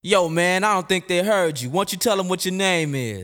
Yo, man, I don't think they heard you. Won't you tell them what your name is?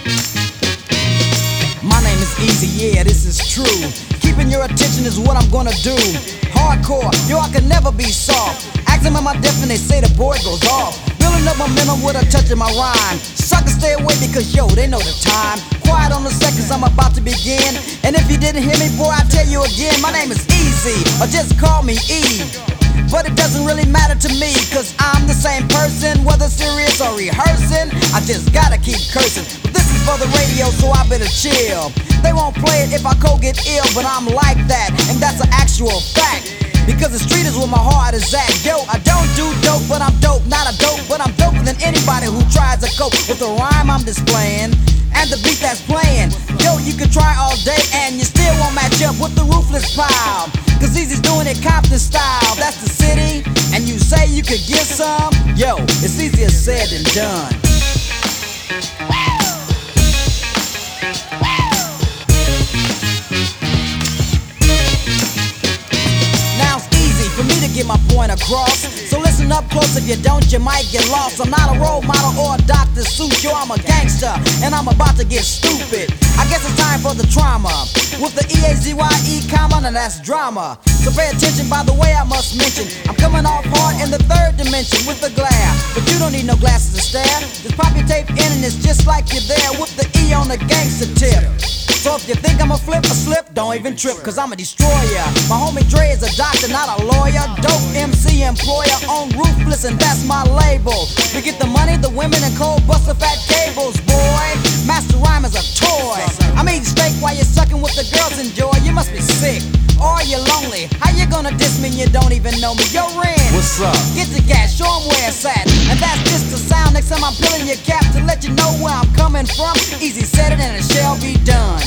My name is Easy, yeah, this is true. Keeping your attention is what I'm gonna do. Hardcore, yo, I can never be soft. Ask them am I deaf and they say the boy goes off. Building up momentum with a touch of my rhyme. Suckers stay away because, yo, they know the time. Quiet on the seconds, I'm about to begin. And if you didn't hear me, boy, I tell you again. My name is Easy, or just call me E. But it doesn't really matter to me, cause I'm the same person, whether serious or rehearsing. I just gotta keep cursing. But this is for the radio, so I better chill. They won't play it if I get ill, but I'm like that, and that's an actual fact. Because the street is where my heart is at. Yo, I don't do dope, but I'm dope. Not a dope, but I'm doper than anybody who tries to cope with the rhyme I'm displaying and the beat that's playing. Yo, you can try all day and you still won't match up with the ruthless pile. Cause Easy's doing it Compton style. That's the city, and you say you could get some. Yo, it's easier said than done. For me to get my point across, so listen up close, if you don't you might get lost. I'm not a role model or a Dr. Seuss, yo, I'm a gangster, and I'm about to get stupid. I guess it's time for the trauma, with the E-A-Z-Y-E comma, now that's drama. So pay attention, by the way I must mention, I'm coming off hard in the third dimension with the glare. But you don't need no glasses to stare, just pop your tape in and it's just like you're there with the E on the gangster tip. So if you think I'm a flip or slip, don't even trip, cause I'm a destroyer. My homie Dre is a doctor, not a lawyer. Dope MC employer on Ruthless, and that's my label. We get the money, the women, and cold buster fat cables, boy. Master rhyme is a toy. I'm eating steak while you're sucking what the girls enjoy. You must be sick, or you're lonely. How you gonna diss me and you don't even know me? Yo, Ren, What's up? get the gas, show 'em where it's at. And that's just the sound. Next time I'm peeling your cap to let you know where I'm coming from. Easy said it and it shall be done.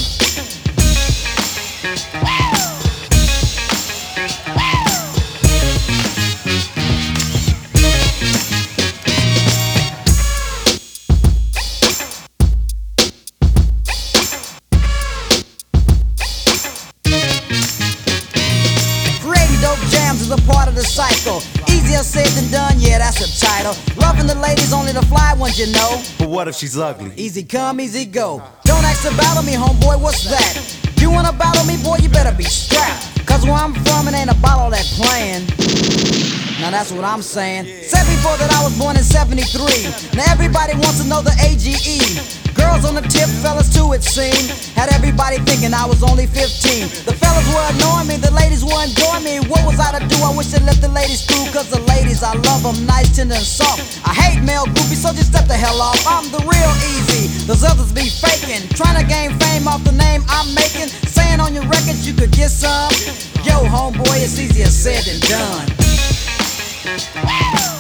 Is a part of the cycle. Easier said than done, yeah, that's a title. Loving the ladies, only the fly ones, you know. But what if she's ugly? Easy come, easy go. Don't ask to battle me, homeboy, what's that? You wanna battle me, boy, you better be strapped. Cause where I'm from, it ain't a bottle that playing. Now that's what I'm saying. Said before that I was born in 73. Now everybody wants to know the AGE. Girls on the tip, fellas too it seemed. Had everybody thinking I was only 15. The fellas were annoying me, the ladies were enjoying me. What was I to do? I wish I let the ladies through. Cause the ladies, I love them nice, tender and soft. I hate male groupies, so just step the hell off. I'm the real Easy, those others be faking. Trying to gain fame off the name I'm making. Saying on your records you could get some. Yo, homeboy, it's easier said than done.